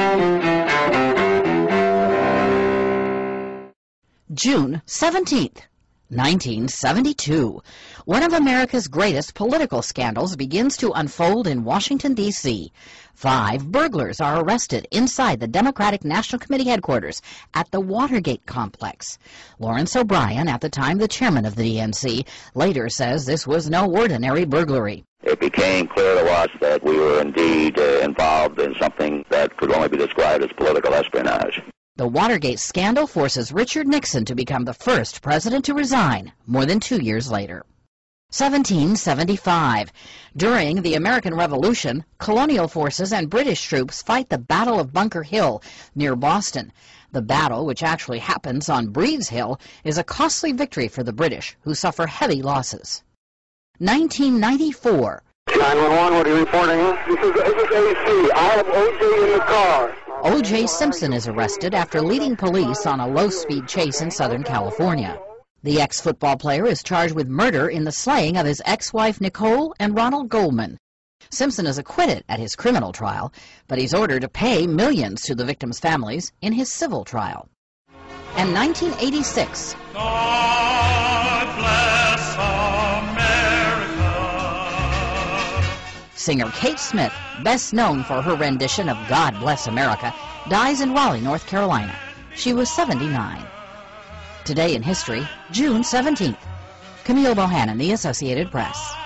June 17th, 1972. One of America's greatest political scandals begins to unfold in Washington, D.C. 5 burglars are arrested inside the Democratic National Committee headquarters at the Watergate complex. Lawrence O'Brien, at the time the chairman of the DNC, later says this was no ordinary burglary. It became clear to us that we were indeed involved in something that could only be described as political espionage. The Watergate scandal forces Richard Nixon to become the first president to resign more than 2 years later. 1775. During the American Revolution, colonial forces and British troops fight the Battle of Bunker Hill near Boston. The battle, which actually happens on Breed's Hill, is a costly victory for the British, who suffer heavy losses. 1994. 911, what are you reporting? This is AC. I have O.J. in the car. O.J. Simpson is arrested after leading police on a low-speed chase in Southern California. The ex-football player is charged with murder in the slaying of his ex-wife Nicole and Ronald Goldman. Simpson is acquitted at his criminal trial, but he's ordered to pay millions to the victims' families in his civil trial. And 1986. God bless America. Singer Kate Smith, best known for her rendition of God Bless America, dies in Raleigh, North Carolina. She was 79. Today in history, June 17th. Camille Bohannon, The Associated Press.